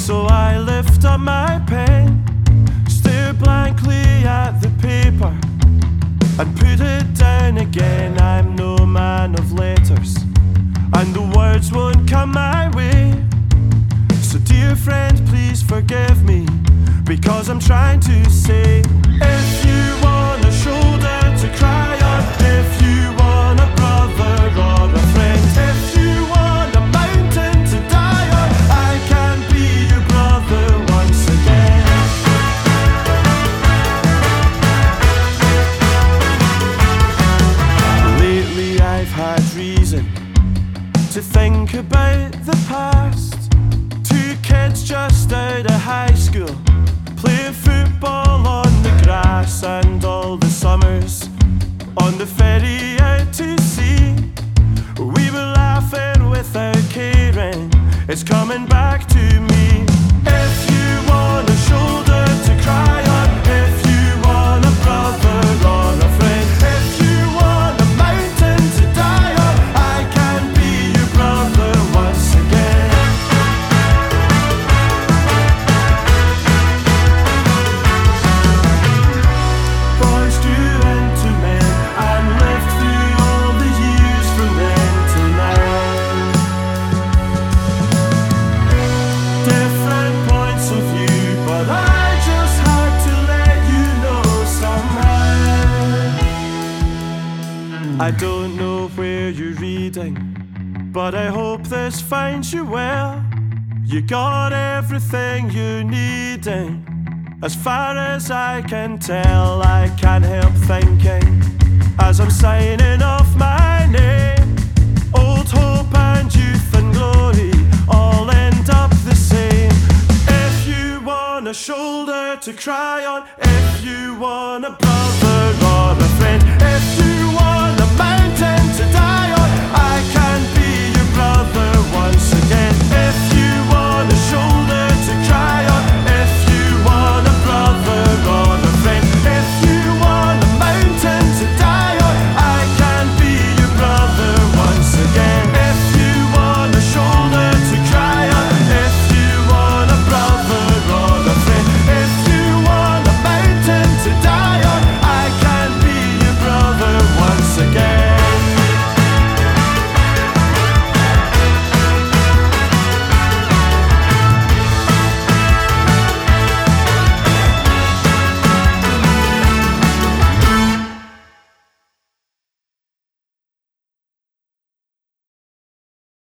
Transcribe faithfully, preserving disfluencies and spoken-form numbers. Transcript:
So I lift up my pen, stare blankly at the paper, and put it down again. I'm no man of letters, and the words won't come my way. So dear friend, please forgive me, because I'm trying to say, if you want a shoulder to cry on, if you want a brother or a friend, if you want a mountain to die on, I can be your brother once again. Lately I've had reason to think about the past. Two kids just out of high school, playing football on the grass, and all the summers on the ferry out to sea. We were laughing without caring, it's coming back to me. If you want a shoulder to cry on, if you want a brother or a friend, if you want a mountain to die on, I can be your brother once again. Boys grew into men and lived through all the years from then to now. Different points of view, but I just had to let you know somehow. I don't know where you're reading, but I hope this finds you well. You got everything you're needing, as far as I can tell. I can't help thinking, as I'm signing off my name, old hope and youth and glory all end up the same. If you want a shoulder to cry on, if you want a brother or a friend, if you